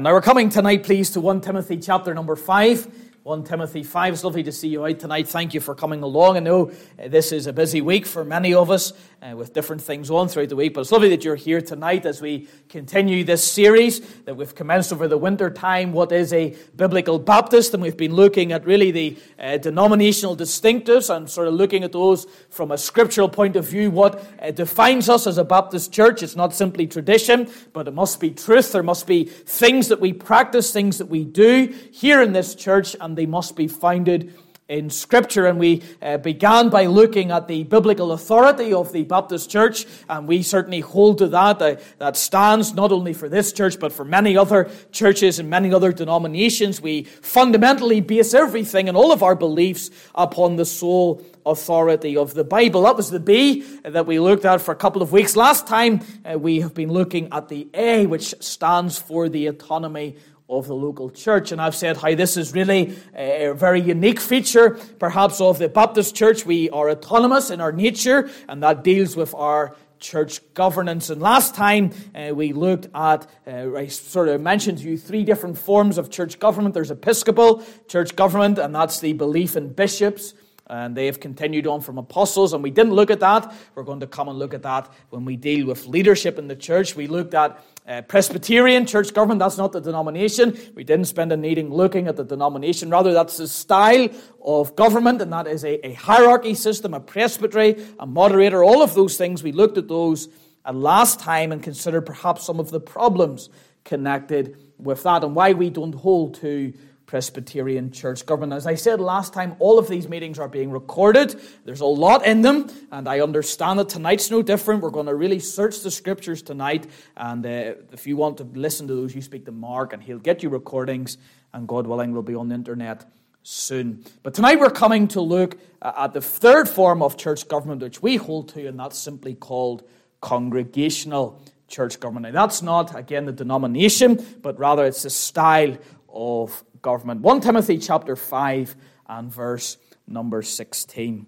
Now we're coming tonight, please, to 1 Timothy chapter number 5. 1 Timothy 5. It's lovely to see you out tonight. Thank you for coming along. I know this is a busy week for many of us with different things on throughout the week, but it's lovely that you're here tonight as we continue this series that we've commenced over the winter time. What is a biblical Baptist? And we've been looking at really the denominational distinctives and sort of looking at those from a scriptural point of view. What defines us as a Baptist church? It's not simply tradition, but it must be truth. There must be things that we practice, things that we do here in this church, and they must be founded in Scripture. And we began by looking at the biblical authority of the Baptist Church, and we certainly hold to that. That stands not only for this church, but for many other churches and many other denominations. We fundamentally base everything and all of our beliefs upon the sole authority of the Bible. That was the B that we looked at for a couple of weeks. Last time, we have been looking at the A, which stands for the autonomy of the local church. And I've said how this is really a very unique feature, perhaps, of the Baptist church. We are autonomous in our nature, and that deals with our church governance. And last time we looked at, I sort of mentioned to you 3 different forms of church government. There's Episcopal church government, and that's the belief in bishops. And they have continued on from apostles, and we didn't look at that. We're going to come and look at that when we deal with leadership in the church. We looked at Presbyterian church government. That's not the denomination. We didn't spend a meeting looking at the denomination. Rather, that's the style of government, and that is a hierarchy system, a presbytery, a moderator, all of those things. We looked at those last time and considered perhaps some of the problems connected with that and why we don't hold to Presbyterian church government. As I said last time, all of these meetings are being recorded. There's a lot in them, and I understand that tonight's no different. We're going to really search the scriptures tonight, and if you want to listen to those, you speak to Mark, and he'll get you recordings, and God willing, we'll be on the internet soon. But tonight we're coming to look at the third form of church government, which we hold to, and that's simply called congregational church government. Now, that's not, again, the denomination, but rather it's the style of government. 1 Timothy chapter 5 and verse number 16.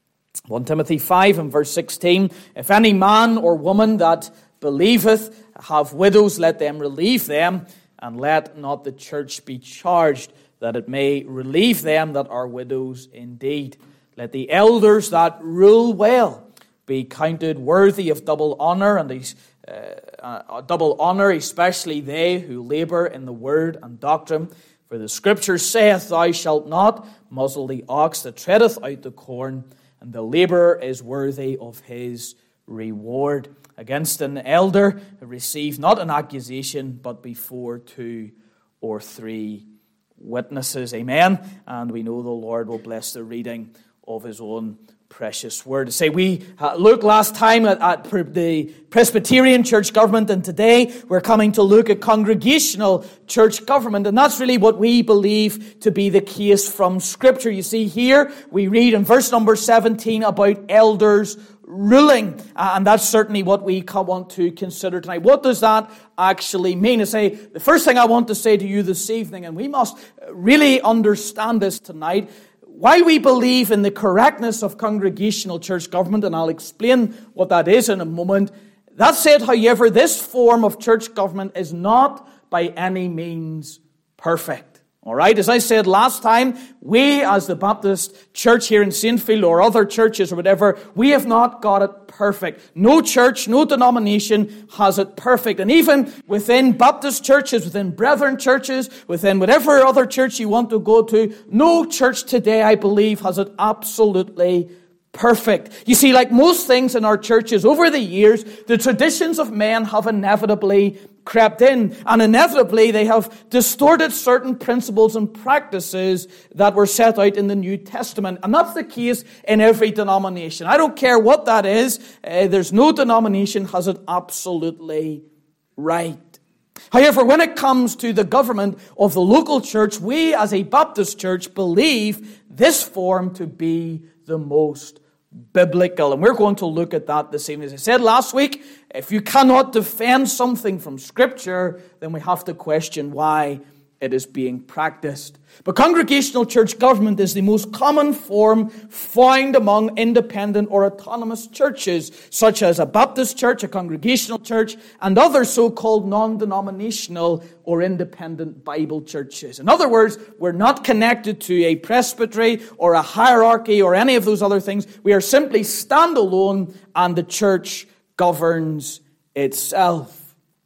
1 Timothy 5 and verse 16. If any man or woman that believeth have widows, let them relieve them, and let not the church be charged, that it may relieve them that are widows indeed. Let the elders that rule well be counted worthy of double honor, and double honor, especially they who labor in the word and doctrine. For the Scripture saith, Thou shalt not muzzle the ox that treadeth out the corn, and the laborer is worthy of his reward. Against an elder receive not an accusation, but before 2 or 3 witnesses. Amen. And we know the Lord will bless the reading of his own precious word. Say, we looked last time at the Presbyterian church government, and today we're coming to look at congregational church government, and that's really what we believe to be the case from Scripture. You see here, we read in verse number 17 about elders ruling, and that's certainly what we want to consider tonight. What does that actually mean? I say, the first thing I want to say to you this evening, and we must really understand this tonight, why we believe in the correctness of congregational church government, and I'll explain what that is in a moment. That said, however, this form of church government is not by any means perfect. All right, as I said last time, we as the Baptist church here in Saintfield or other churches or whatever, we have not got it perfect. No church, no denomination has it perfect. And even within Baptist churches, within brethren churches, within whatever other church you want to go to, no church today, I believe, has it absolutely perfect. You see, like most things in our churches over the years, the traditions of men have inevitably crept in, and inevitably they have distorted certain principles and practices that were set out in the New Testament. And that's the case in every denomination. I don't care what that is. There's no denomination has it absolutely right. However, when it comes to the government of the local church, we as a Baptist church believe this form to be the most biblical. And we're going to look at that this evening. As I said last week, if you cannot defend something from Scripture, then we have to question why it is being practiced. But congregational church government is the most common form found among independent or autonomous churches, such as a Baptist church, a congregational church, and other so-called non-denominational or independent Bible churches. In other words, we're not connected to a presbytery or a hierarchy or any of those other things. We are simply standalone, and the church governs itself.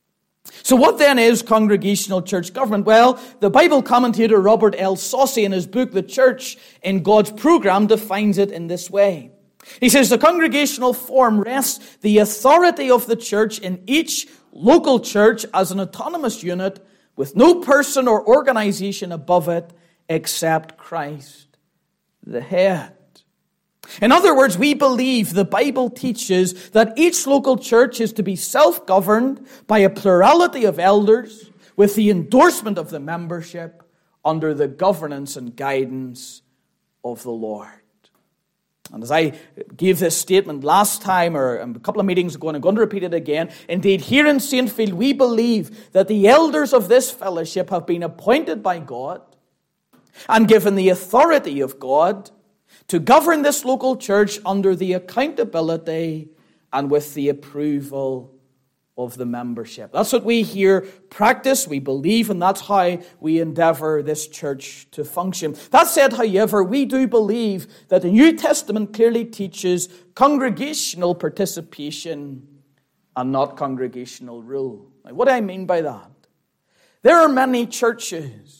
So what then is congregational church government? Well, the Bible commentator Robert L. Saucy in his book, The Church in God's Program, defines it in this way. He says, the congregational form rests the authority of the church in each local church as an autonomous unit with no person or organization above it except Christ, the head. In other words, we believe the Bible teaches that each local church is to be self-governed by a plurality of elders with the endorsement of the membership under the governance and guidance of the Lord. And as I gave this statement last time, or a couple of meetings ago, and I'm going to repeat it again, indeed, here in Saintfield, we believe that the elders of this fellowship have been appointed by God and given the authority of God to govern this local church under the accountability and with the approval of the membership. That's what we here practice, we believe, and that's how we endeavor this church to function. That said, however, we do believe that the New Testament clearly teaches congregational participation and not congregational rule. Now, what do I mean by that? There are many churches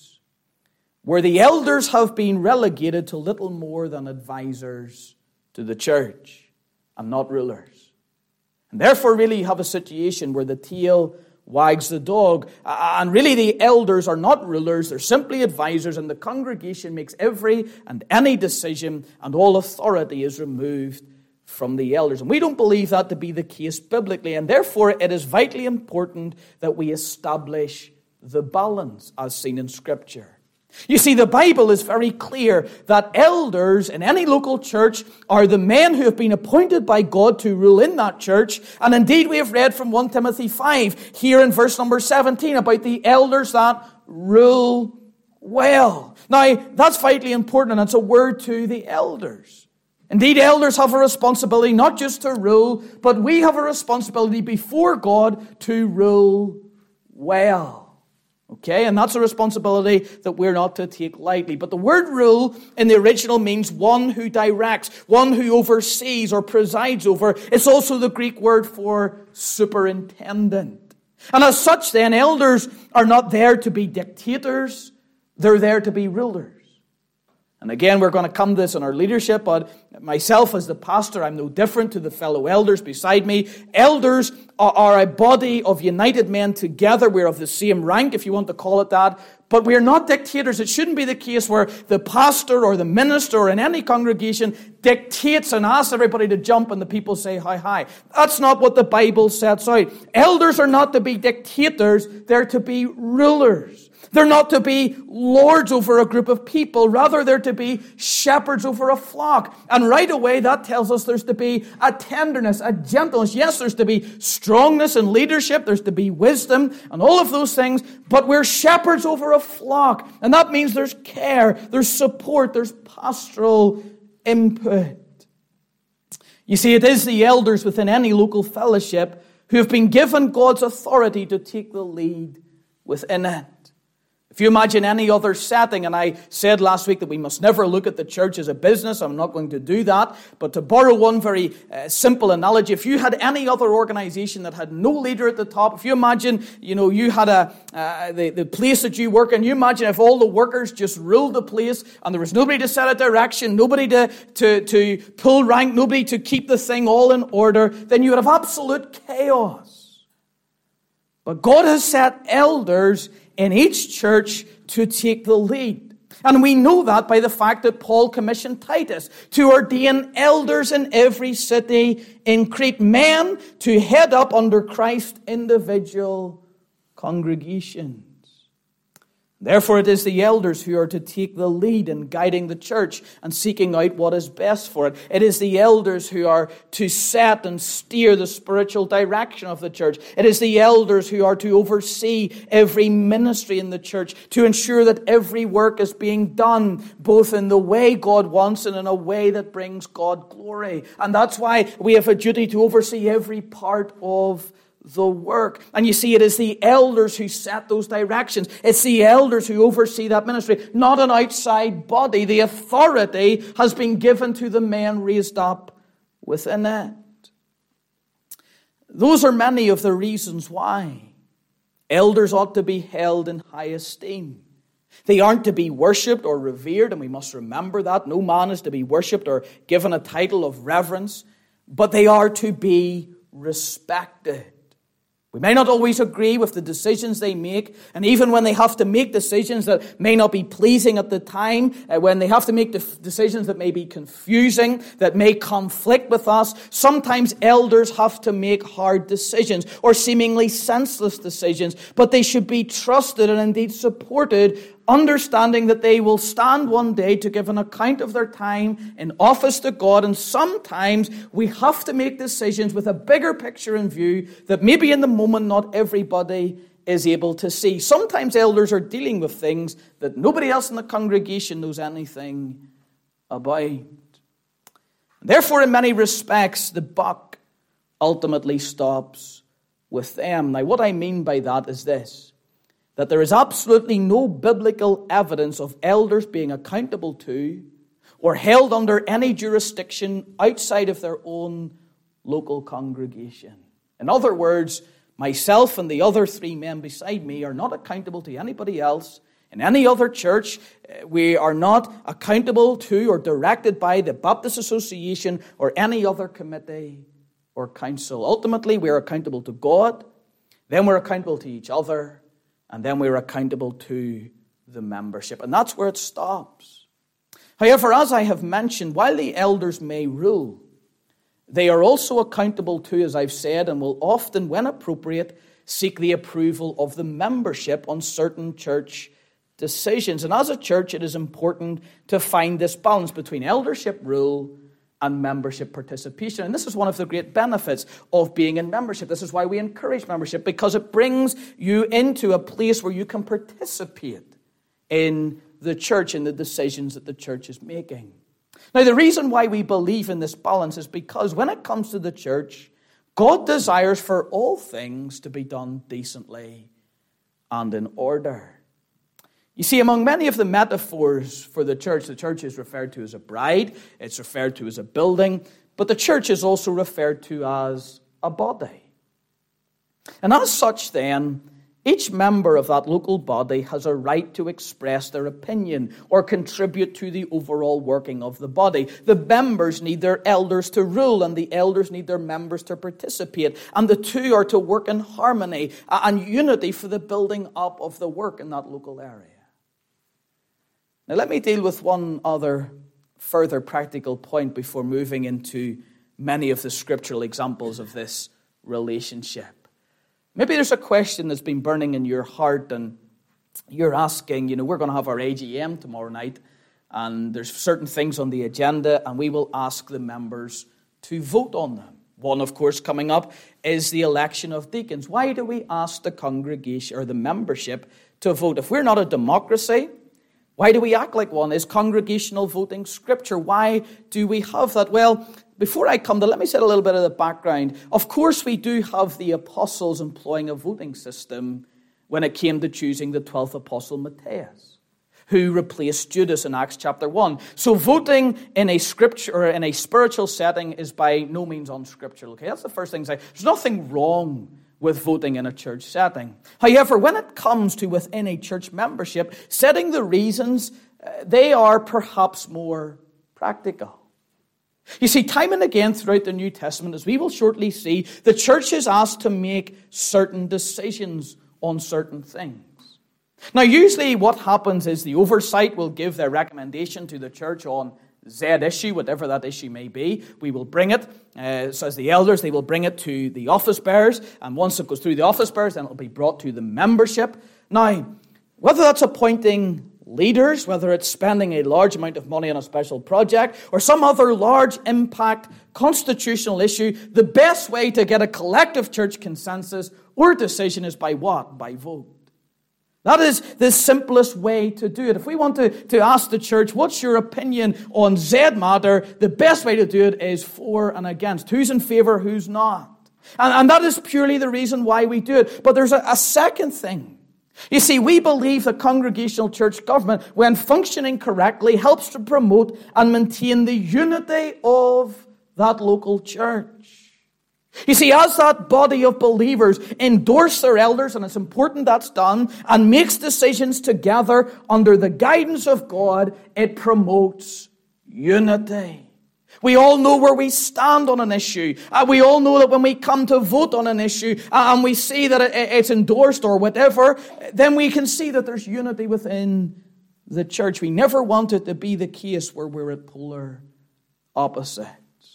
where the elders have been relegated to little more than advisors to the church and not rulers. And therefore, really, you have a situation where the tail wags the dog. And really, the elders are not rulers, they're simply advisors, and the congregation makes every and any decision, and all authority is removed from the elders. And we don't believe that to be the case biblically, and therefore, it is vitally important that we establish the balance as seen in Scripture. You see, the Bible is very clear that elders in any local church are the men who have been appointed by God to rule in that church. And indeed, we have read from 1 Timothy 5 here in verse number 17 about the elders that rule well. Now, that's vitally important, and it's a word to the elders. Indeed, elders have a responsibility not just to rule, but we have a responsibility before God to rule well. Okay, and that's a responsibility that we're not to take lightly. But the word rule in the original means one who directs, one who oversees or presides over. It's also the Greek word for superintendent. And as such then, elders are not there to be dictators, they're there to be rulers. And again, we're going to come to this in our leadership, but myself as the pastor, I'm no different to the fellow elders beside me. Elders are a body of united men together. We're of the same rank, if you want to call it that. But we're not dictators. It shouldn't be the case where the pastor or the minister or in any congregation dictates and asks everybody to jump and the people say, hi, hi. That's not what the Bible sets out. Elders are not to be dictators. They're to be rulers. They're not to be lords over a group of people. Rather, they're to be shepherds over a flock. And right away, that tells us there's to be a tenderness, a gentleness. Yes, there's to be strongness and leadership. There's to be wisdom and all of those things. But we're shepherds over a flock. And that means there's care, there's support, there's pastoral input. You see, it is the elders within any local fellowship who have been given God's authority to take the lead within it. If you imagine any other setting, and I said last week that we must never look at the church as a business, I'm not going to do that, but to borrow one very simple analogy, if you had any other organization that had no leader at the top, if you imagine, you had the place that you work in, you imagine if all the workers just ruled the place and there was nobody to set a direction, nobody to pull rank, nobody to keep the thing all in order, then you would have absolute chaos. But God has set elders in each church to take the lead. And we know that by the fact that Paul commissioned Titus to ordain elders in every city in Crete, men to head up under Christ's individual congregations. Therefore, it is the elders who are to take the lead in guiding the church and seeking out what is best for it. It is the elders who are to set and steer the spiritual direction of the church. It is the elders who are to oversee every ministry in the church, to ensure that every work is being done, both in the way God wants and in a way that brings God glory. And that's why we have a duty to oversee every part of the work. And you see, it is the elders who set those directions. It's the elders who oversee that ministry, not an outside body. The authority has been given to the men raised up within it. Those are many of the reasons why elders ought to be held in high esteem. They aren't to be worshipped or revered, and we must remember that. No man is to be worshipped or given a title of reverence, but they are to be respected. We may not always agree with the decisions they make, and even when they have to make decisions that may not be pleasing at the time, when they have to make decisions that may be confusing, that may conflict with us, sometimes elders have to make hard decisions or seemingly senseless decisions, but they should be trusted and indeed supported, understanding that they will stand one day to give an account of their time in office to God. And sometimes we have to make decisions with a bigger picture in view that maybe in the moment not everybody is able to see. Sometimes elders are dealing with things that nobody else in the congregation knows anything about. Therefore, in many respects, the buck ultimately stops with them. Now, what I mean by that is this: that there is absolutely no biblical evidence of elders being accountable to or held under any jurisdiction outside of their own local congregation. In other words, myself and the other three men beside me are not accountable to anybody else in any other church. We are not accountable to or directed by the Baptist Association or any other committee or council. Ultimately, we are accountable to God, then we're accountable to each other, and then we're accountable to the membership. And that's where it stops. However, as I have mentioned, while the elders may rule, they are also accountable to, as I've said, and will often, when appropriate, seek the approval of the membership on certain church decisions. And as a church, it is important to find this balance between eldership rule and membership participation. And this is one of the great benefits of being in membership. This is why we encourage membership, because it brings you into a place where you can participate in the church, in the decisions that the church is making. Now, the reason why we believe in this balance is because when it comes to the church, God desires for all things to be done decently and in order. You see, among many of the metaphors for the church is referred to as a bride, it's referred to as a building, but the church is also referred to as a body. And as such then, each member of that local body has a right to express their opinion or contribute to the overall working of the body. The members need their elders to rule, and the elders need their members to participate. And the two are to work in harmony and unity for the building up of the work in that local area. Now let me deal with one other further practical point before moving into many of the scriptural examples of this relationship. Maybe there's a question that's been burning in your heart and you're asking, we're going to have our AGM tomorrow night and there's certain things on the agenda and we will ask the members to vote on them. One, of course, coming up is the election of deacons. Why do we ask the congregation or the membership to vote? If we're not a democracy, why do we act like one? Is congregational voting scripture? Why do we have that? Well, before I come to, let me set a little bit of the background. Of course, we do have the apostles employing a voting system when it came to choosing the 12th apostle, Matthias, who replaced Judas in Acts chapter 1. So voting in a scripture or in a spiritual setting is by no means unscriptural. Okay, that's the first thing to say. There's nothing wrong with voting in a church setting. However, when it comes to within a church membership, setting the reasons, they are perhaps more practical. You see, time and again throughout the New Testament, as we will shortly see, the church is asked to make certain decisions on certain things. Now, usually what happens is the oversight will give their recommendation to the church on Z issue, whatever that issue may be. We will bring it, so as the elders, they will bring it to the office bearers, and once it goes through the office bearers, then it will be brought to the membership. Now, Whether that's appointing leaders, whether it's spending a large amount of money on a special project, or some other large impact constitutional issue, the best way to get a collective church consensus or decision is by what? By vote. That is the simplest way to do it. If we want to ask the church, what's your opinion on Z matter, the best way to do it is for and against. Who's in favor, who's not. And that is purely the reason why we do it. But there's a second thing. You see, we believe that congregational church government, when functioning correctly, helps to promote and maintain the unity of that local church. You see, as that body of believers endorse their elders, and it's important that's done, and makes decisions together under the guidance of God, it promotes unity. We all know where we stand on an issue. We all know that when we come to vote on an issue and we see that it's endorsed or whatever, then we can see that there's unity within the church. We never want it to be the case where we're at polar opposites.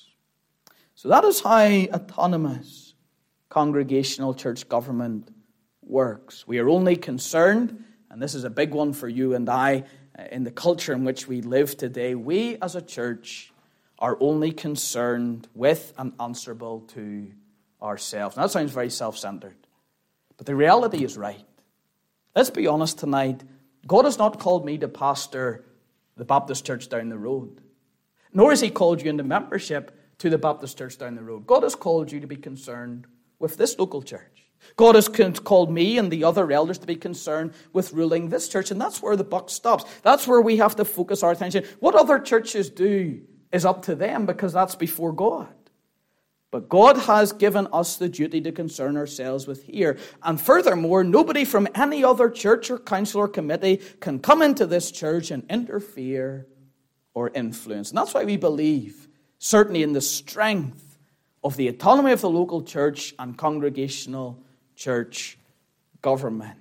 So that is how autonomous congregational church government works. We are only concerned, and this is a big one for you and I, in the culture in which we live today, we as a church are only concerned with and answerable to ourselves. Now, that sounds very self-centered, but the reality is right. Let's be honest tonight. God has not called me to pastor the Baptist church down the road, nor has He called you into membership to the Baptist church down the road. God has called you to be concerned with this local church. God has called me and the other elders to be concerned with ruling this church, and that's where the buck stops. That's where we have to focus our attention. What other churches do is up to them, because that's before God. But God has given us the duty to concern ourselves with here. And furthermore, nobody from any other church or council or committee can come into this church and interfere or influence. And that's why we believe, certainly, in the strength of the autonomy of the local church and congregational church government.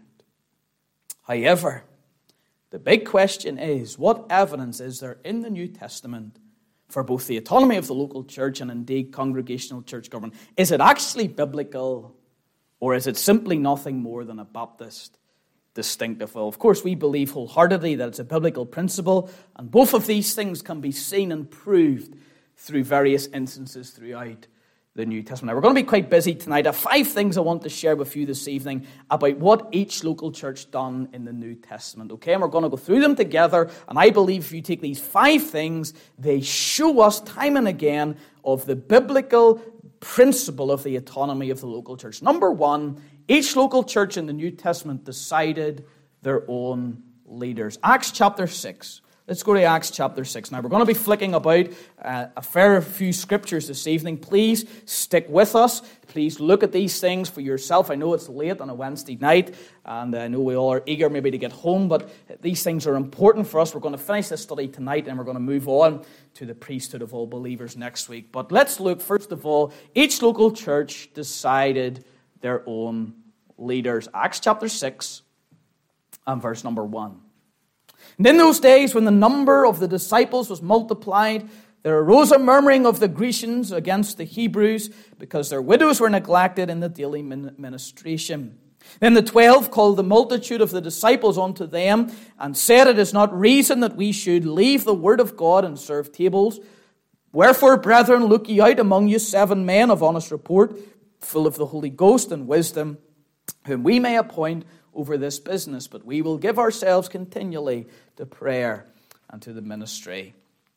However, the big question is, what evidence is there in the New Testament for both the autonomy of the local church and indeed congregational church government? Is it actually biblical, or is it simply nothing more than a Baptist distinctive? Well, of course, we believe wholeheartedly that it's a biblical principle, and both of these things can be seen and proved through various instances throughout the New Testament. Now, we're going to be quite busy tonight. I have 5 things I want to share with you this evening about what each local church done in the New Testament. Okay, and we're going to go through them together, and I believe if you take these 5 things, they show us time and again of the biblical principle of the autonomy of the local church. Number 1, each local church in the New Testament decided their own leaders. Acts chapter 6. Let's go to Acts chapter 6. Now, we're going to be flicking about a fair few scriptures this evening. Please stick with us. Please look at these things for yourself. I know it's late on a Wednesday night, and I know we all are eager maybe to get home, but these things are important for us. We're going to finish this study tonight, and we're going to move on to the priesthood of all believers next week. But let's look, first of all, each local church decided their own leaders. Acts chapter 6 and verse number 1. And in those days, when the number of the disciples was multiplied, there arose a murmuring of the Grecians against the Hebrews, because their widows were neglected in the daily ministration. Then the 12 called the multitude of the disciples unto them, and said, It is not reason that we should leave the word of God and serve tables. Wherefore, brethren, look ye out among you 7 men of honest report, full of the Holy Ghost and wisdom, whom we may appoint over this business, but we will give ourselves continually to prayer and to the ministry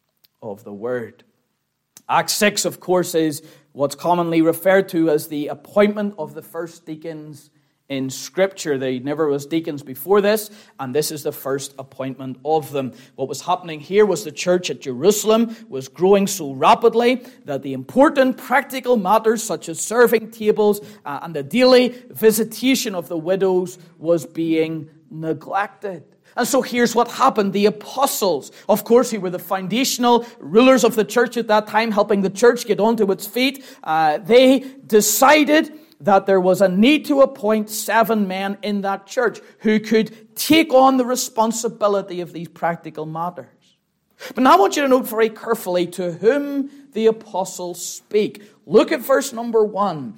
of the word. Acts 6, of course, is what's commonly referred to as the appointment of the first deacons in Scripture. They never was deacons before this, and this is the first appointment of them. What was happening here was the church at Jerusalem was growing so rapidly that the important practical matters such as serving tables and the daily visitation of the widows was being neglected. And so here's what happened. The apostles, of course, who were the foundational rulers of the church at that time, helping the church get onto its feet, they decided that there was a need to appoint 7 men in that church who could take on the responsibility of these practical matters. But now I want you to note very carefully to whom the apostles speak. look at verse number 1.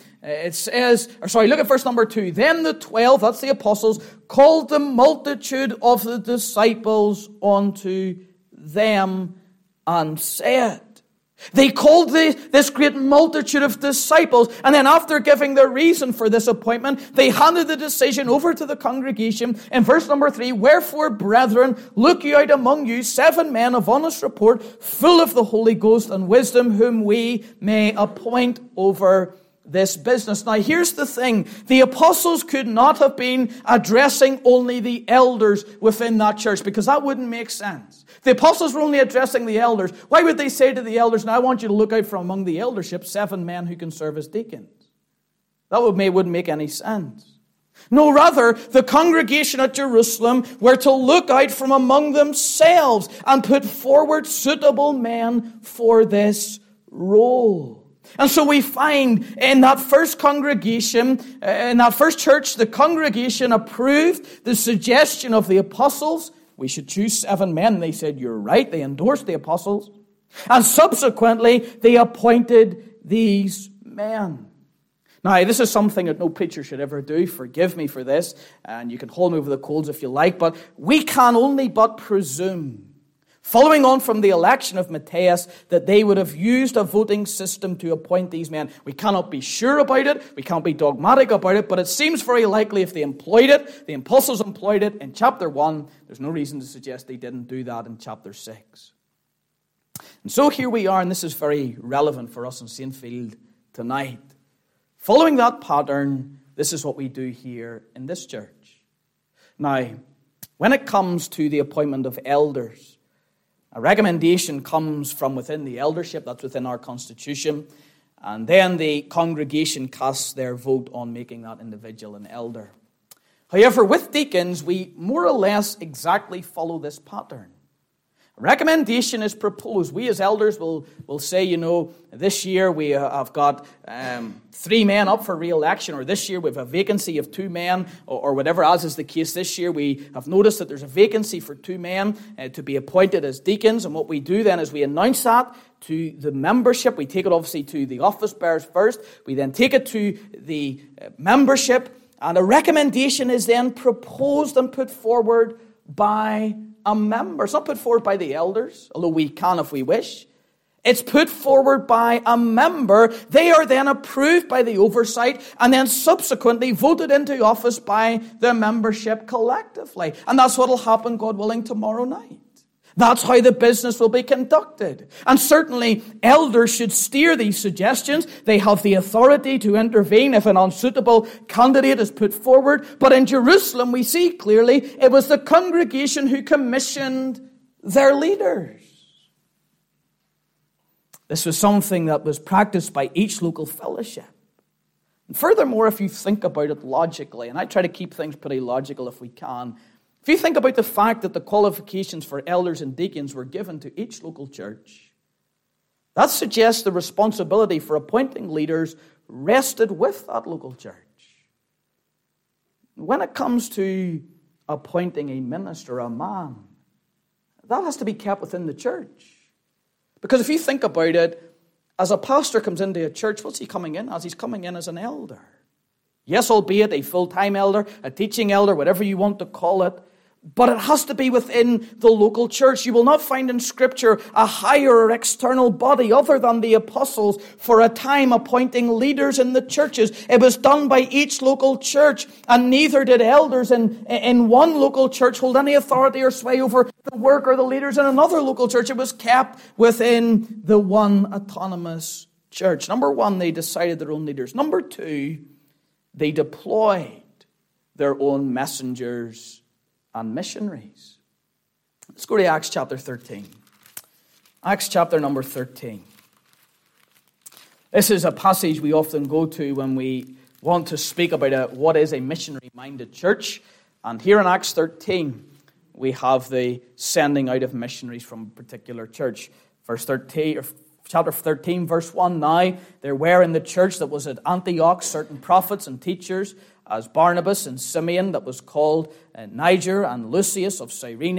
Look at verse number 2. Then the 12, that's the apostles, called the multitude of the disciples unto them and said. They called this great multitude of disciples, and then after giving their reason for this appointment, they handed the decision over to the congregation. In verse number 3, wherefore, brethren, look ye out among you 7 men of honest report, full of the Holy Ghost and wisdom, whom we may appoint over this business. Now here's the thing. The apostles could not have been addressing only the elders within that church, because that wouldn't make sense. The apostles were only addressing the elders. Why would they say to the elders, now I want you to look out from among the eldership 7 men who can serve as deacons? That wouldn't make any sense. No, rather, the congregation at Jerusalem were to look out from among themselves and put forward suitable men for this role. And so we find in that first congregation, in that first church, the congregation approved the suggestion of the apostles. We should choose 7 men. And they said, you're right. They endorsed the apostles. And subsequently, they appointed these men. Now, this is something that no preacher should ever do. Forgive me for this. And you can hold me over the coals if you like. But we can only but presume, following on from the election of Matthias, that they would have used a voting system to appoint these men. We cannot be sure about it. We can't be dogmatic about it. But it seems very likely if they employed it, the apostles employed it in chapter 1, there's no reason to suggest they didn't do that in chapter 6. And so here we are, and this is very relevant for us in Saintfield tonight. Following that pattern, this is what we do here in this church. Now, when it comes to the appointment of elders, a recommendation comes from within the eldership, that's within our constitution, and then the congregation casts their vote on making that individual an elder. However, with deacons, we more or less exactly follow this pattern. A recommendation is proposed. We as elders will say, this year we have got 3 men up for re-election, or this year we have a vacancy of 2 men, or whatever, as is the case this year. We have noticed that there's a vacancy for 2 men to be appointed as deacons, and what we do then is we announce that to the membership. We take it obviously to the office bearers first. We then take it to the membership, and a recommendation is then proposed and put forward by a member. It's not put forward by the elders, although we can if we wish. It's put forward by a member. They are then approved by the oversight and then subsequently voted into office by the membership collectively. And that's what will happen, God willing, tomorrow night. That's how the business will be conducted. And certainly, elders should steer these suggestions. They have the authority to intervene if an unsuitable candidate is put forward. But in Jerusalem, we see clearly it was the congregation who commissioned their leaders. This was something that was practiced by each local fellowship. And furthermore, if you think about it logically, and I try to keep things pretty logical if we can, if you think about the fact that the qualifications for elders and deacons were given to each local church, that suggests the responsibility for appointing leaders rested with that local church. When it comes to appointing a minister, a man, that has to be kept within the church. Because if you think about it, as a pastor comes into a church, what's he coming in as? He's coming in as an elder. Yes, albeit a full-time elder, a teaching elder, whatever you want to call it. But it has to be within the local church. You will not find in Scripture a higher or external body other than the apostles for a time appointing leaders in the churches. It was done by each local church, and neither did elders in one local church hold any authority or sway over the work or the leaders in another local church. It was kept within the one autonomous church. Number 1, they decided their own leaders. Number 2, they deployed their own messengers and missionaries. Let's go to Acts chapter 13. Acts chapter number 13. This is a passage we often go to when we want to speak about what is a missionary-minded church. And here in Acts 13, we have the sending out of missionaries from a particular church. Chapter 13, verse 1, now there were in the church that was at Antioch certain prophets and teachers, as Barnabas and Simeon, that was called Niger, and Lucius of Cyrene,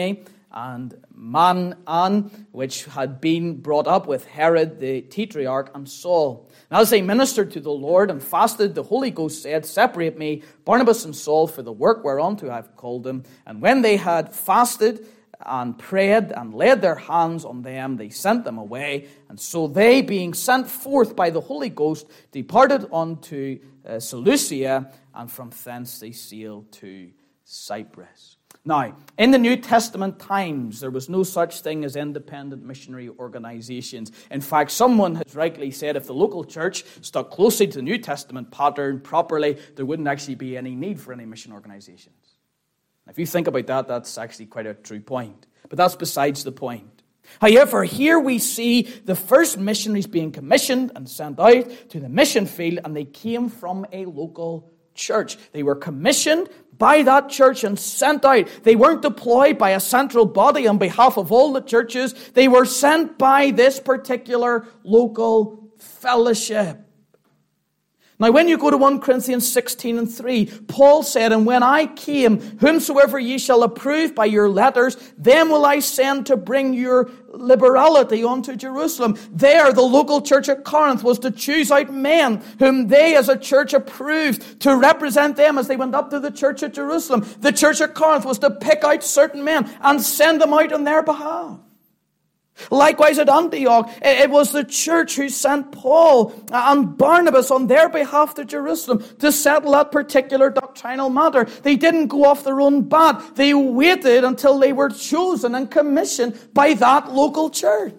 and Manan, which had been brought up with Herod the Tetrarch and Saul. And as they ministered to the Lord and fasted, the Holy Ghost said, Separate me, Barnabas and Saul, for the work whereunto I have called them. And when they had fasted and prayed and laid their hands on them, they sent them away. And so they, being sent forth by the Holy Ghost, departed unto Seleucia, and from thence they sailed to Cyprus. Now, in the New Testament times, there was no such thing as independent missionary organizations. In fact, someone has rightly said if the local church stuck closely to the New Testament pattern properly, there wouldn't actually be any need for any mission organizations. If you think about that, that's actually quite a true point. But that's besides the point. However, here we see the first missionaries being commissioned and sent out to the mission field, and they came from a local church. They were commissioned by that church and sent out. They weren't deployed by a central body on behalf of all the churches. They were sent by this particular local fellowship. Now, when you go to 1 Corinthians 16:3, Paul said, And when I came, whomsoever ye shall approve by your letters, them will I send to bring your liberality unto Jerusalem. There, the local church at Corinth was to choose out men whom they as a church approved to represent them as they went up to the church at Jerusalem. The church at Corinth was to pick out certain men and send them out on their behalf. Likewise at Antioch, it was the church who sent Paul and Barnabas on their behalf to Jerusalem to settle that particular doctrinal matter. They didn't go off their own bat. They waited until they were chosen and commissioned by that local church.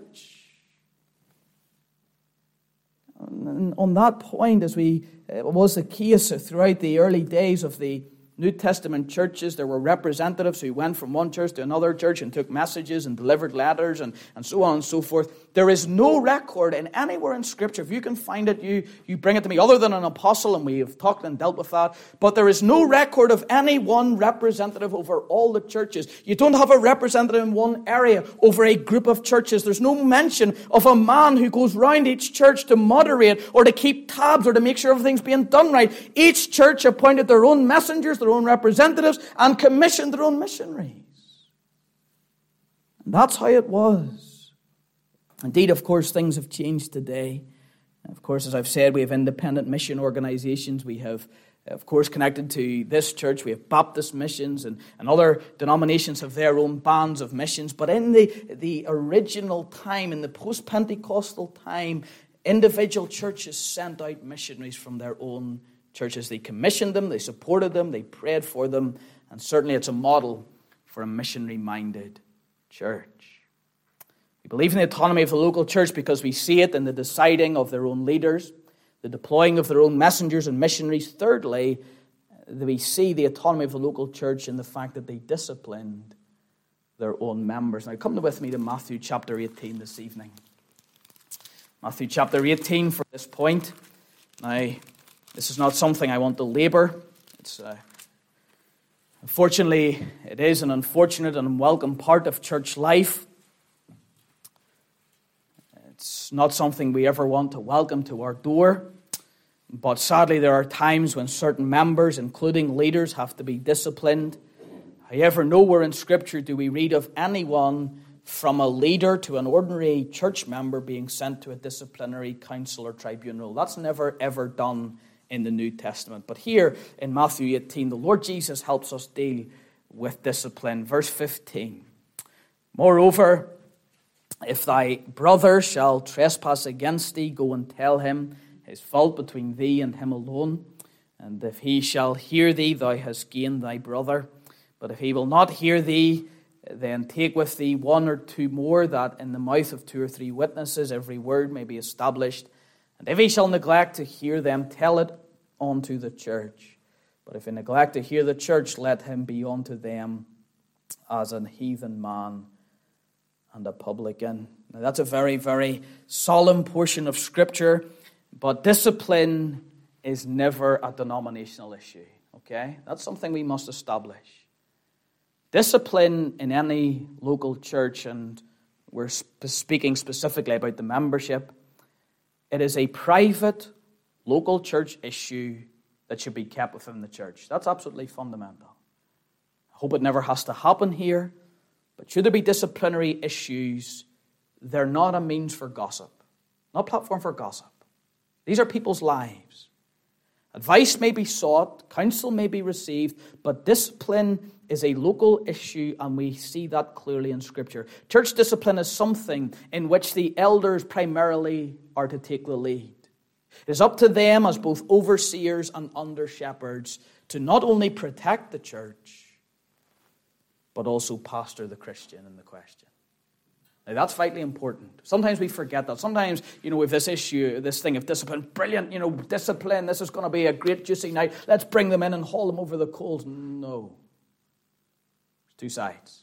And on that point, as was the case throughout the early days of the New Testament churches, there were representatives who went from one church to another church and took messages and delivered letters and so on and so forth. There is no record in anywhere in Scripture. If you can find it, you bring it to me, other than an apostle, and we have talked and dealt with that. But there is no record of any one representative over all the churches. You don't have a representative in one area over a group of churches. There's no mention of a man who goes round each church to moderate or to keep tabs or to make sure everything's being done right. Each church appointed their own messengers, their own representatives, and commissioned their own missionaries. And that's how it was. Indeed, of course, things have changed today. Of course, as I've said, we have independent mission organizations. We have, of course, connected to this church, we have Baptist missions, and other denominations have their own bands of missions. But in the original time, in the post-Pentecostal time, individual churches sent out missionaries from their own churches. They commissioned them, they supported them, they prayed for them, and certainly it's a model for a missionary-minded church. We believe in the autonomy of the local church because we see it in the deciding of their own leaders, the deploying of their own messengers and missionaries. Thirdly, we see the autonomy of the local church in the fact that they disciplined their own members. Now come with me to Matthew chapter 18 this evening. Matthew chapter 18 for this point. Now, this is not something I want to labor. Unfortunately, it is an unfortunate and unwelcome part of church life. It's not something we ever want to welcome to our door. But sadly, there are times when certain members, including leaders, have to be disciplined. However, nowhere in Scripture do we read of anyone from a leader to an ordinary church member being sent to a disciplinary council or tribunal. That's never, ever done in the New Testament. But here in Matthew 18, the Lord Jesus helps us deal with discipline. Verse 15. Moreover, if thy brother shall trespass against thee, go and tell him his fault between thee and him alone. And if he shall hear thee, thou hast gained thy brother. But if he will not hear thee, then take with thee one or two more, that in the mouth of 2 or 3 witnesses every word may be established. And if he shall neglect to hear them, tell it unto the church. But if he neglect to hear the church, let him be unto them as an heathen man and a publican. Now that's a very, very solemn portion of Scripture, but discipline is never a denominational issue, okay? That's something we must establish. Discipline in any local church, and we're speaking specifically about the membership, it is a private local church issue that should be kept within the church. That's absolutely fundamental. I hope it never has to happen here, But should there be disciplinary issues, they're not a means for gossip, not a platform for gossip. These are people's lives. Advice may be sought, counsel may be received, but discipline is a local issue, and we see that clearly in Scripture. Church discipline is something in which the elders primarily are to take the lead. It is up to them as both overseers and under-shepherds to not only protect the church, but also pastor the Christian in the question. Now, that's vitally important. Sometimes we forget that. Sometimes, with this issue, this thing of discipline, brilliant, discipline, this is going to be a great juicy night. Let's bring them in and haul them over the coals. No. There's two sides.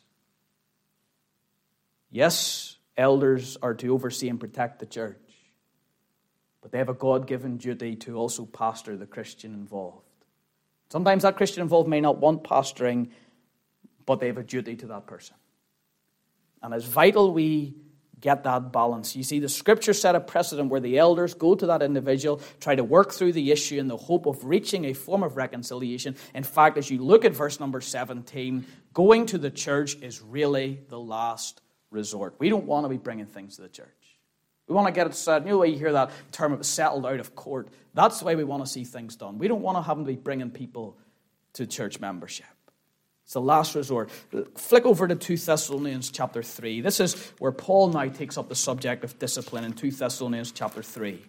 Yes, elders are to oversee and protect the church, but they have a God-given duty to also pastor the Christian involved. Sometimes that Christian involved may not want pastoring, but they have a duty to that person. And it's vital we get that balance. You see, the Scripture set a precedent where the elders go to that individual, try to work through the issue in the hope of reaching a form of reconciliation. In fact, as you look at verse number 17, going to the church is really the last resort. We don't want to be bringing things to the church. We want to get it set. You know the way you hear that term, it was settled out of court. That's the way we want to see things done. We don't want to have them be bringing people to church membership. It's the last resort. Flick over to 2 Thessalonians chapter 3. This is where Paul now takes up the subject of discipline in 2 Thessalonians chapter 3. 2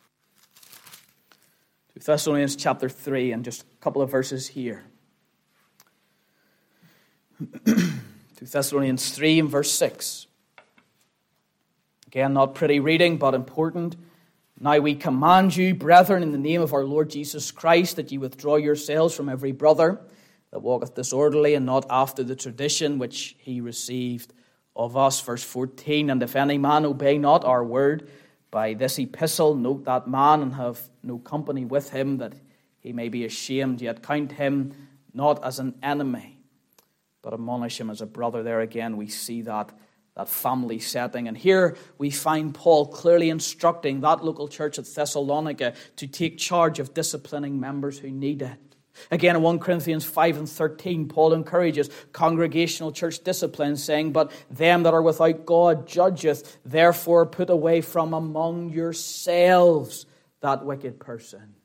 Thessalonians chapter 3, and just a couple of verses here. 2 Thessalonians 3 and verse 6. Again, not pretty reading, but important. Now we command you, brethren, in the name of our Lord Jesus Christ, that ye withdraw yourselves from every brother that walketh disorderly, and not after the tradition which he received of us. Verse 14, and if any man obey not our word by this epistle, note that man, and have no company with him, that he may be ashamed, yet count him not as an enemy, but admonish him as a brother. There again we see that family setting. And here we find Paul clearly instructing that local church at Thessalonica to take charge of disciplining members who need it. Again, in 1 Corinthians 5 and 13, Paul encourages congregational church discipline, saying, but them that are without God judgeth, therefore put away from among yourselves that wicked person.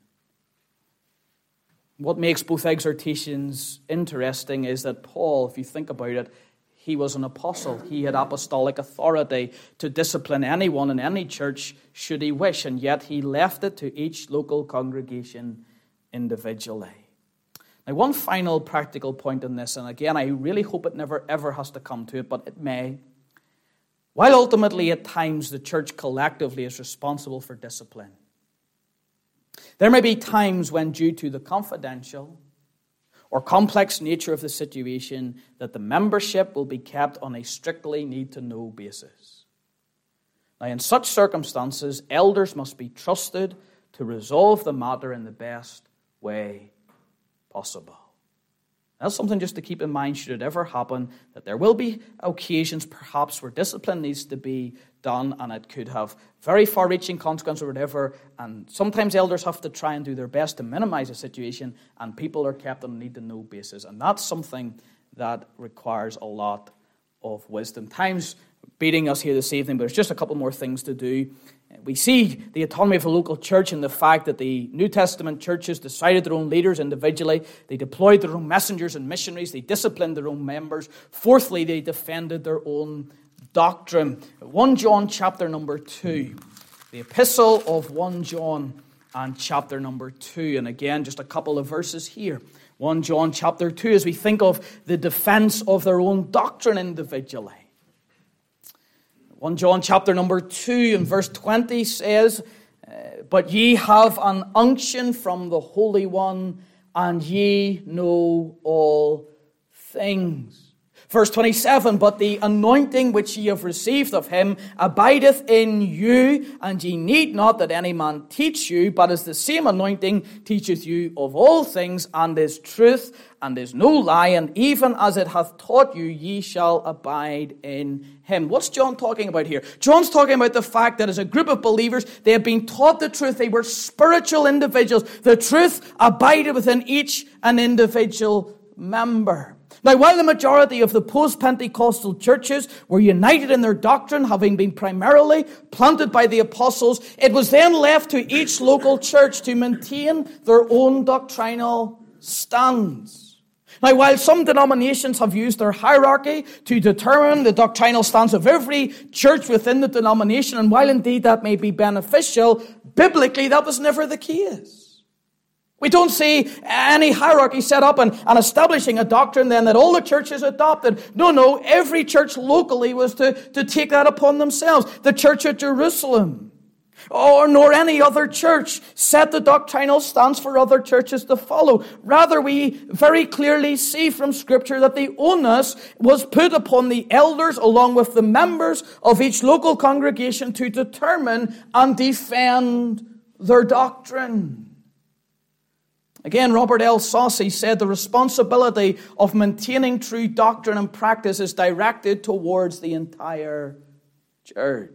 What makes both exhortations interesting is that Paul, if you think about it, he was an apostle. He had apostolic authority to discipline anyone in any church should he wish, and yet he left it to each local congregation individually. Now, one final practical point in this, and again, I really hope it never ever has to come to it, but it may. While ultimately at times the church collectively is responsible for discipline, there may be times when, due to the confidential or complex nature of the situation, that the membership will be kept on a strictly need-to-know basis. Now, in such circumstances, elders must be trusted to resolve the matter in the best way possible. That's something just to keep in mind should it ever happen, that there will be occasions perhaps where discipline needs to be done, and it could have very far-reaching consequences or whatever, and sometimes elders have to try and do their best to minimize the situation, and people are kept on a need-to-know basis, and that's something that requires a lot of wisdom. Time's beating us here this evening, but there's just a couple more things to do. We see the autonomy of a local church in the fact that the New Testament churches decided their own leaders individually. They deployed their own messengers and missionaries. They disciplined their own members. Fourthly, they defended their own doctrine. 1 John chapter number 2. The epistle of 1 John and chapter number 2. And again, just a couple of verses here. 1 John chapter 2, as we think of the defense of their own doctrine individually. 1 John chapter number 2 and verse 20 says, but ye have an unction from the Holy One, and ye know all things. Verse 27, but the anointing which ye have received of him abideth in you, and ye need not that any man teach you, but as the same anointing teacheth you of all things, and is truth, and is no lie, and even as it hath taught you, ye shall abide in him. What's John talking about here? John's talking about the fact that as a group of believers, they had been taught the truth. They were spiritual individuals. The truth abided within each an individual member. Now, while the majority of the post-Pentecostal churches were united in their doctrine, having been primarily planted by the apostles, it was then left to each local church to maintain their own doctrinal stands. Now, while some denominations have used their hierarchy to determine the doctrinal stance of every church within the denomination, and while indeed that may be beneficial, biblically that was never the case. We don't see any hierarchy set up and establishing a doctrine then that all the churches adopted. No, every church locally was to take that upon themselves. The church at Jerusalem, nor any other church, set the doctrinal stance for other churches to follow. Rather, we very clearly see from Scripture that the onus was put upon the elders along with the members of each local congregation to determine and defend their doctrine. Again, Robert L. Saucy said the responsibility of maintaining true doctrine and practice is directed towards the entire church.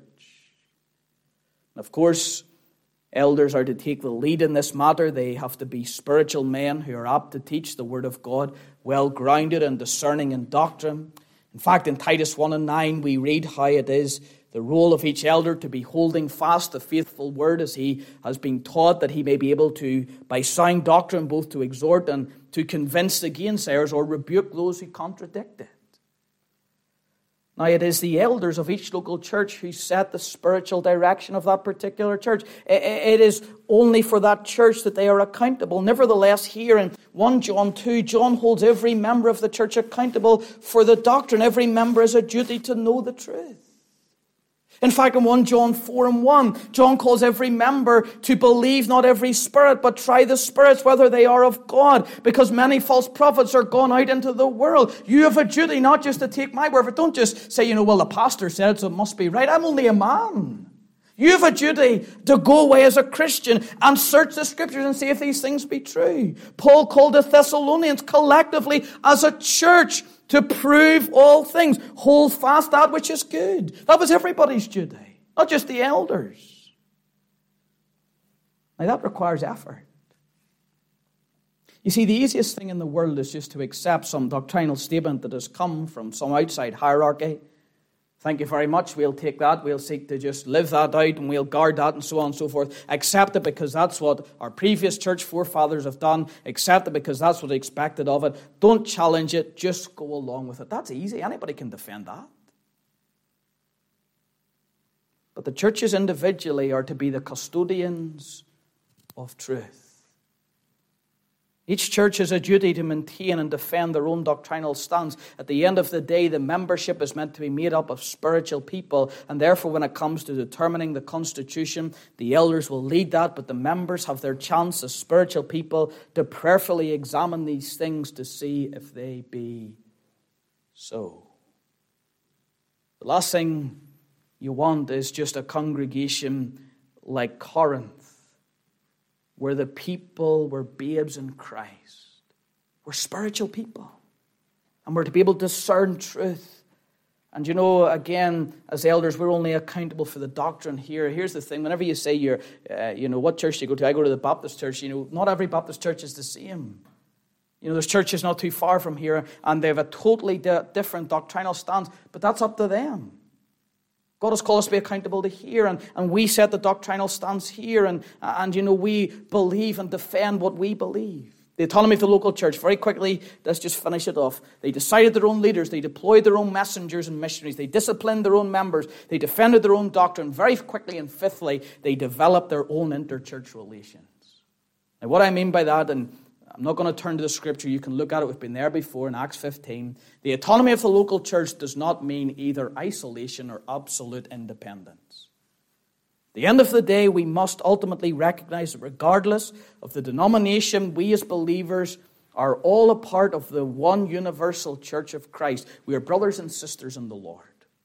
And of course, elders are to take the lead in this matter. They have to be spiritual men who are apt to teach the Word of God, well grounded and discerning in doctrine. In fact, in Titus 1:9, we read how it is the role of each elder to be holding fast the faithful word as he has been taught, that he may be able to, by sound doctrine, both to exhort and to convince the gainsayers or rebuke those who contradict it. Now, it is the elders of each local church who set the spiritual direction of that particular church. It is only for that church that they are accountable. Nevertheless, here in 1 John 2, John holds every member of the church accountable for the doctrine. Every member has a duty to know the truth. In fact, in 1 John 4:1, John calls every member to believe not every spirit, but try the spirits whether they are of God, because many false prophets are gone out into the world. You have a duty not just to take my word for it. Don't just say, well, the pastor said it, so it must be right. I'm only a man. You have a duty to go away as a Christian and search the Scriptures and see if these things be true. Paul called the Thessalonians collectively as a church to prove all things. Hold fast that which is good. That was everybody's duty, not just the elders. Now that requires effort. You see, the easiest thing in the world is just to accept some doctrinal statement that has come from some outside hierarchy. Thank you very much. We'll take that. We'll seek to just live that out and we'll guard that and so on and so forth. Accept it because that's what our previous church forefathers have done. Accept it because that's what's expected of it. Don't challenge it. Just go along with it. That's easy. Anybody can defend that. But the churches individually are to be the custodians of truth. Each church has a duty to maintain and defend their own doctrinal stance. At the end of the day, the membership is meant to be made up of spiritual people, and therefore when it comes to determining the constitution, the elders will lead that, but the members have their chance as spiritual people to prayerfully examine these things to see if they be so. The last thing you want is just a congregation like Corinth, where the people were babes in Christ. We're spiritual people. And we're to be able to discern truth. And again, as elders, we're only accountable for the doctrine here. Here's the thing. Whenever you say what church do you go to? I go to the Baptist church. Not every Baptist church is the same. There's churches not too far from here, and they have a totally different doctrinal stance. But that's up to them. God has called us to be accountable to here, and we set the doctrinal stance here, and we believe and defend what we believe. The autonomy of the local church, very quickly, let's just finish it off. They decided their own leaders, they deployed their own messengers and missionaries, they disciplined their own members, they defended their own doctrine. Very quickly and fifthly, they developed their own interchurch relations. Now what I mean by that, and I'm not going to turn to the Scripture. You can look at it. We've been there before in Acts 15. The autonomy of the local church does not mean either isolation or absolute independence. At the end of the day, we must ultimately recognize that regardless of the denomination, we as believers are all a part of the one universal church of Christ. We are brothers and sisters in the Lord.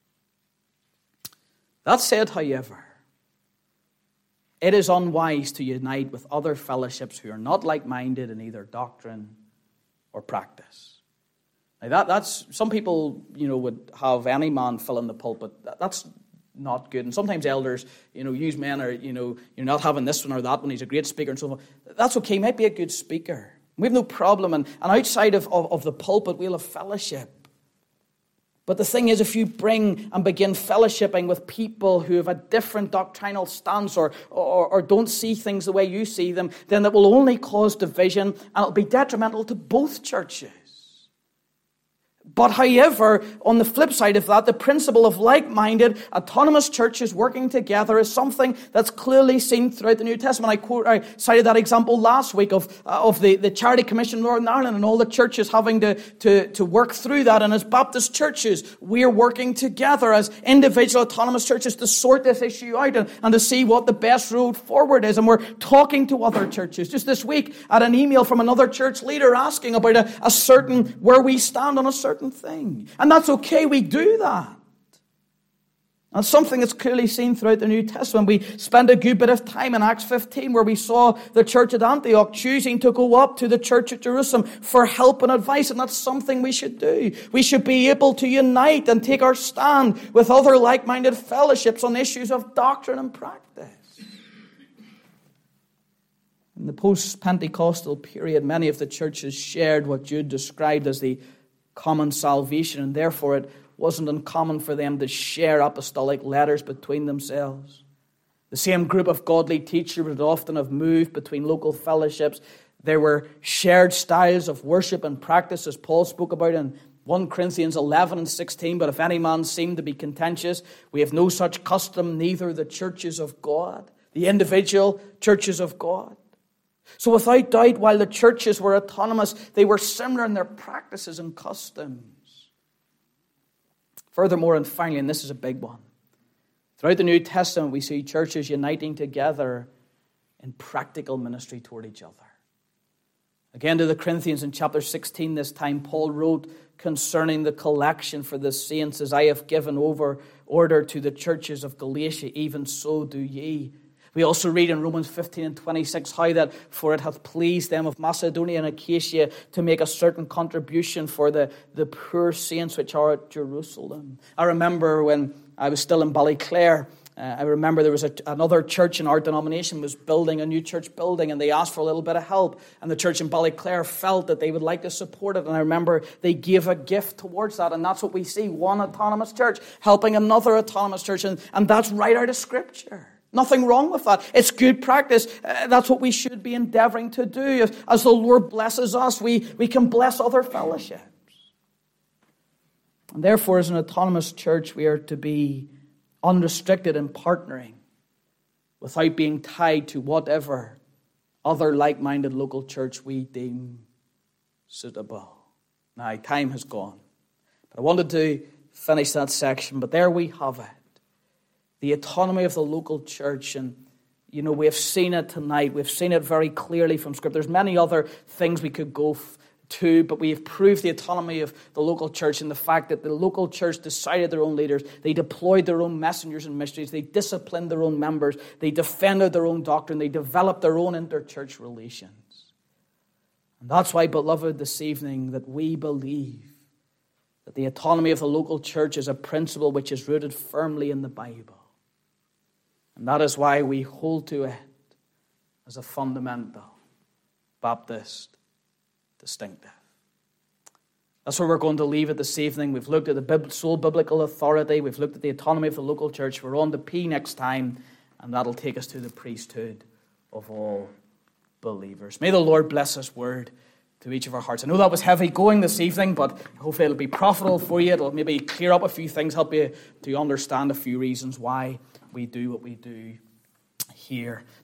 That said, however, it is unwise to unite with other fellowships who are not like-minded in either doctrine or practice. Now that's some people, would have any man fill in the pulpit. That's not good. And sometimes elders, use men or, you're not having this one or that one. He's a great speaker and so on. That's okay. He might be a good speaker. We have no problem, and outside of the pulpit, we'll have fellowship. But the thing is, if you bring and begin fellowshipping with people who have a different doctrinal stance or don't see things the way you see them, then it will only cause division, and it'll be detrimental to both churches. But however, on the flip side of that, the principle of like-minded, autonomous churches working together is something that's clearly seen throughout the New Testament. I cited that example last week of the Charity Commission in Northern Ireland and all the churches having to work through that. And as Baptist churches, we're working together as individual autonomous churches to sort this issue out and to see what the best road forward is. And we're talking to other churches. Just this week, I had an email from another church leader asking about a certain, where we stand on a certain thing. And that's okay, we do that. And something that's clearly seen throughout the New Testament. We spend a good bit of time in Acts 15 where we saw the church at Antioch choosing to go up to the church at Jerusalem for help and advice, and that's something we should do. We should be able to unite and take our stand with other like-minded fellowships on issues of doctrine and practice. In the post-Pentecostal period, many of the churches shared what Jude described as the common salvation, and therefore it wasn't uncommon for them to share apostolic letters between themselves. The same group of godly teachers would often have moved between local fellowships. There were shared styles of worship and practice, as Paul spoke about in 1 Corinthians 11 and 16. But if any man seem to be contentious, we have no such custom, neither the churches of God, the individual churches of God. So without doubt, while the churches were autonomous, they were similar in their practices and customs. Furthermore, and finally, and this is a big one, throughout the New Testament, we see churches uniting together in practical ministry toward each other. Again, to the Corinthians in chapter 16 this time, Paul wrote concerning the collection for the saints, as I have given over order to the churches of Galatia, even so do ye. We also read in Romans 15 and 26 how that for it hath pleased them of Macedonia and Achaia to make a certain contribution for the poor saints which are at Jerusalem. I remember when I was still in Ballyclare, I remember there was another church in our denomination was building a new church building, and they asked for a little bit of help, and the church in Ballyclare felt that they would like to support it, and I remember they gave a gift towards that, and that's what we see, one autonomous church helping another autonomous church, and that's right out of Scripture. Nothing wrong with that. It's good practice. That's what we should be endeavoring to do. As the Lord blesses us, we can bless other fellowships. And therefore, as an autonomous church, we are to be unrestricted in partnering without being tied to whatever other like-minded local church we deem suitable. Now, time has gone. But I wanted to finish that section, but there we have it. The autonomy of the local church, and we have seen it tonight. We've seen it very clearly from Scripture. There's many other things we could go to, but we have proved the autonomy of the local church in the fact that the local church decided their own leaders. They deployed their own messengers and missionaries. They disciplined their own members. They defended their own doctrine. They developed their own inter-church relations. And that's why, beloved, this evening that we believe that the autonomy of the local church is a principle which is rooted firmly in the Bible. And that is why we hold to it as a fundamental Baptist distinctive. That's where we're going to leave it this evening. We've looked at the sole biblical authority. We've looked at the autonomy of the local church. We're on to P next time, and that'll take us to the priesthood of all believers. May the Lord bless His word to each of our hearts. I know that was heavy going this evening, but hopefully it'll be profitable for you. It'll maybe clear up a few things, help you to understand a few reasons why we do what we do here.